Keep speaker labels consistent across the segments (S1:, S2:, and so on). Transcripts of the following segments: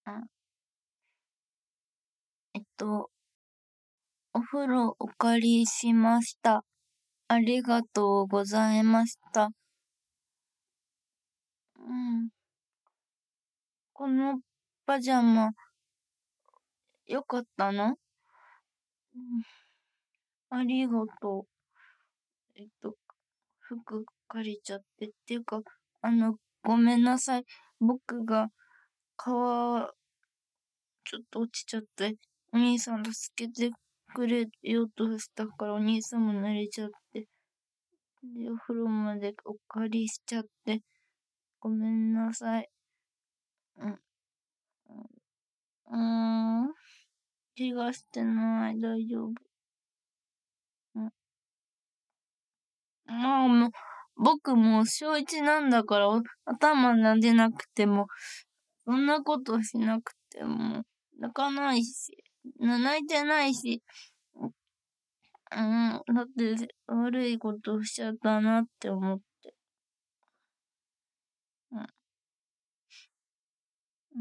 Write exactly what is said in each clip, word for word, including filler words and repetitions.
S1: あ、えっと、お風呂お借りしました。ありがとうございました。うん。このパジャマ、よかったの？うん、ありがとう。えっと、服借りちゃって。っていうか、あの、ごめんなさい。僕が、川、ちょっと落ちちゃって、お兄さん助けてくれようとしたから、お兄さんも濡れちゃって。で、お風呂までお借りしちゃって、ごめんなさい。うん。うーん。怪我してない。大丈夫。うん。まあ、もう、僕も小一なんだから、頭撫でなくても、そんなことしなくても、泣かないし、泣いてないし、うん、だって悪いことしちゃったなって思って。うん。うん。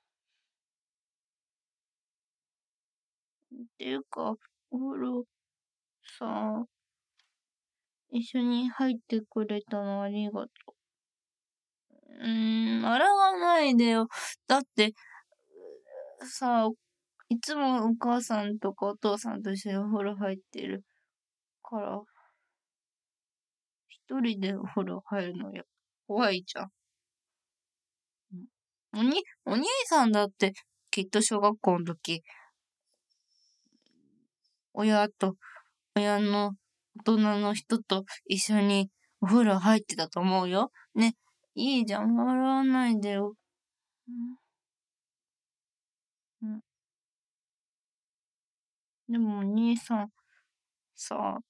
S1: っていうか、お風呂さ、一緒に入ってくれたのありがとう。うーん、洗わないでよ。だって、さ、いつもお母さんとかお父さんと一緒にお風呂入ってるから、一人でお風呂入るのや怖いじゃん。おに、お兄さんだって、きっと小学校の時、親と、親の大人の人と一緒にお風呂入ってたと思うよ。ね、いいじゃん、笑わないでよ。うん、うん、でもお兄さん、さ、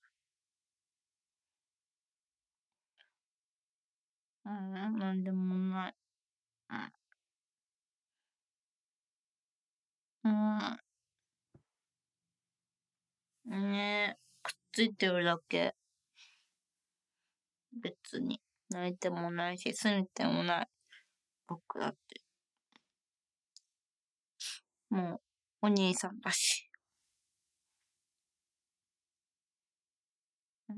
S1: うん、なんでもない。うん、うん、ねえ、くっついてるだけ。別に。泣いてもないし、拗ねてもない。僕だって。もう、お兄さんだし。うん。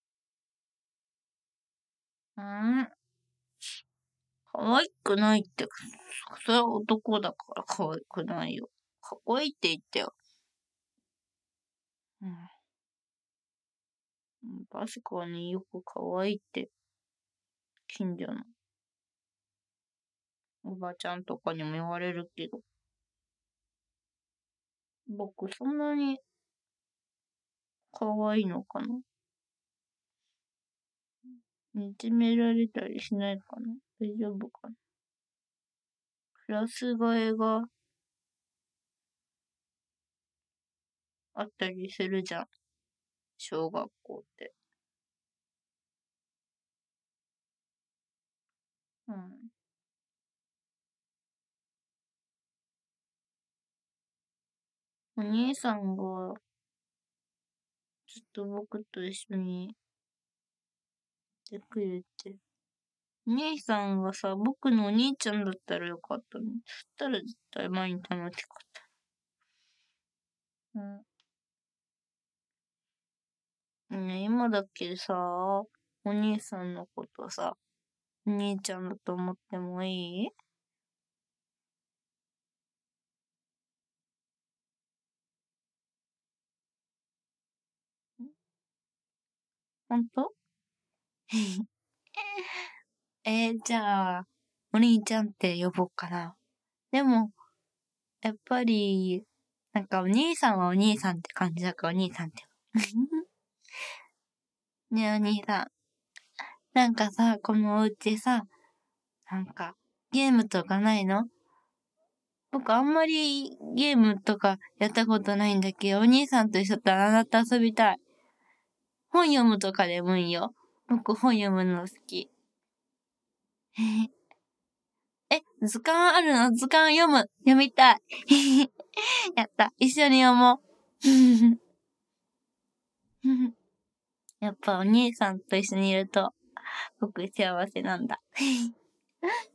S1: うん。可愛くないって、それは男だから可愛くないよ。かっこいいって言ってよ。うん。確かによく可愛いって、近所のおばちゃんとかにも言われるけど、僕そんなに可愛いのかないじめられたりしないかな、大丈夫かな。クラス替えがあったりするじゃん。小学校って。うん。お兄さんがずっと僕と一緒にいてくれて。お兄さんがさ、僕のお兄ちゃんだったらよかったの。そしたら絶対毎日楽しかった。うん。ね、今だけさ、お兄さんのことさ、お兄ちゃんだと思ってもいい？ほんと？えー、じゃあ、お兄ちゃんって呼ぼうかな。でも、やっぱり、なんかお兄さんはお兄さんって感じだからお兄さんって。ねえお兄さん。なんかさ、このお家さ、なんか、ゲームとかないの？僕あんまりゲームとかやったことないんだけど、お兄さんと一緒だったらあなた遊びたい。本読むとかでもいいよ。僕本読むの好き。え、図鑑あるの？図鑑読む。読みたい。やった。一緒に読もう。やっぱお兄さんと一緒にいると、僕幸せなんだ。